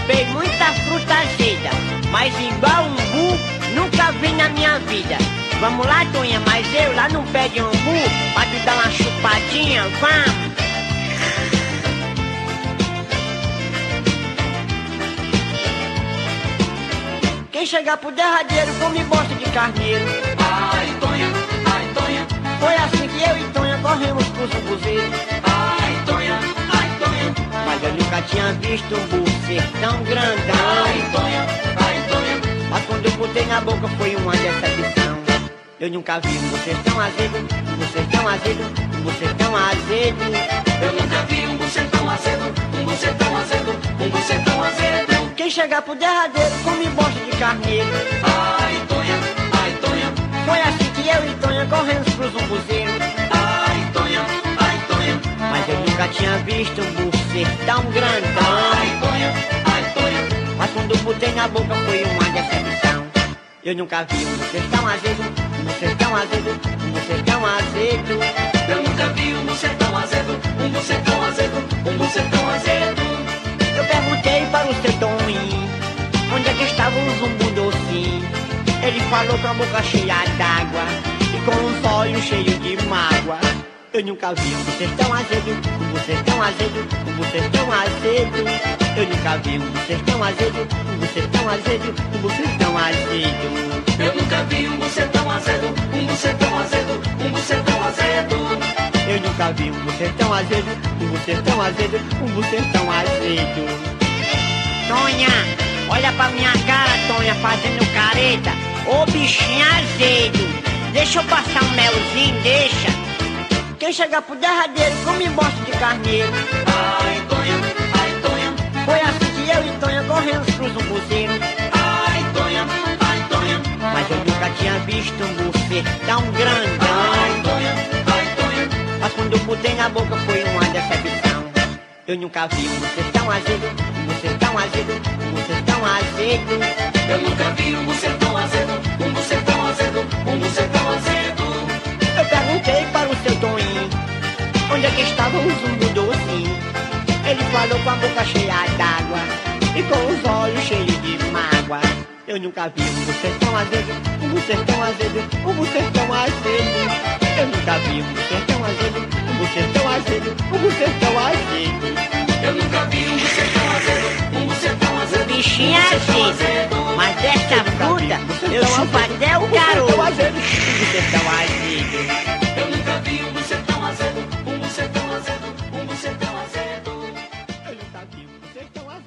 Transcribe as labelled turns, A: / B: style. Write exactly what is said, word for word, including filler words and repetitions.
A: provei muita fruta azeda, mas igual umbu nunca vi na minha vida. Vamos lá, Tonha, mas eu lá no pé de umbu, pra tu dar uma chupadinha, vamos. Quem chegar pro derradeiro come bosta de carneiro.
B: Ai, Tonha, ai, Tonha.
A: Foi assim que eu e Tonha corremos pro zumbuzeiro.
B: Ai, Tonha, ai, Tonha.
A: Mas eu nunca tinha visto um umbu ser tão grandão.
B: Ai, Tonha, ai, Tonha.
A: Mas quando eu botei na boca foi uma decepção. Eu nunca vi um umbu ser tão azedo, um umbu ser tão azedo, um umbu ser tão azedo.
B: Eu nunca vi um bucetão azedo, um bucetão azedo, um bucetão azedo.
A: Quem chegar pro derradeiro come bosta de carneiro.
B: Ai, Tonha, ai, Tonha.
A: Foi assim que eu e Tonha corremos pro zumbuzeiro.
B: Ai, Tonha, ai, Tonha.
A: Mas eu nunca tinha visto um umbu ser tão grandão.
B: Ai, Tonha, ai, Tonha.
A: Mas quando eu botei na boca foi uma decepção. Eu nunca vi um umbu ser tão azedo, um umbu ser tão azedo, um umbu ser tão azedo.
B: Eu nunca vi um bucetão azedo, um bucetão azedo, um bucetão azedo.
A: Eu perguntei para o seu Toninho onde é que estava o zumbu docinho. Ele falou com a boca cheia d'água e com os olhos cheios de mágoa. Eu nunca vi um bucetão tão azedo, um bucetão tão azedo, um bucetão tão azedo. Eu nunca vi um bucetão tão azedo, um bucetão tão azedo, um bucetão tão azedo.
B: Eu nunca vi um bucetão azedo, um bucetão azedo, um bucetão azedo.
A: Eu nunca vi um bucetão tão azedo, um bucetão tão azedo, um bucetão tão azedo. Tonha, olha pra minha cara, Tonha, fazendo careta. Ô bichinho azedo, deixa eu passar um melzinho, deixa. Quem chegar pro derradeiro come bosta de carneiro.
B: Ai, Tonha, ai, Tonha.
A: Foi assim que eu e Tonha corremos pro zumbuzeiro.
B: Ai, Tonha, ai, Tonha.
A: Mas eu nunca tinha visto um umbu ser tão grandão.
B: Ai, Tonha, ai, Tonha.
A: Mas quando eu botei na boca foi uma decepção. Eu nunca vi um umbu ser tão azedo, um umbu ser tão azedo, um umbu ser tão azedo.
B: Eu nunca vi um bucetão azedo, um bucetão azedo, um bucetão azedo.
A: Eu perguntei para o seu Toninho onde é que estava o zumbu docinho. Ele falou com a boca cheia d'água e com os olhos cheios de mágoa. Eu nunca vi um bucetão azedo, um bucetão azedo, um bucetão azedo. Eu nunca vi um bucetão azedo, um bucetão azedo, um bucetão azedo.
B: Eu nunca vi um bucetão azedo, um bucetão azedo.
A: Bichinho azedo, mas dessa fruta eu chupo até o garoto. Um bucetão azedo.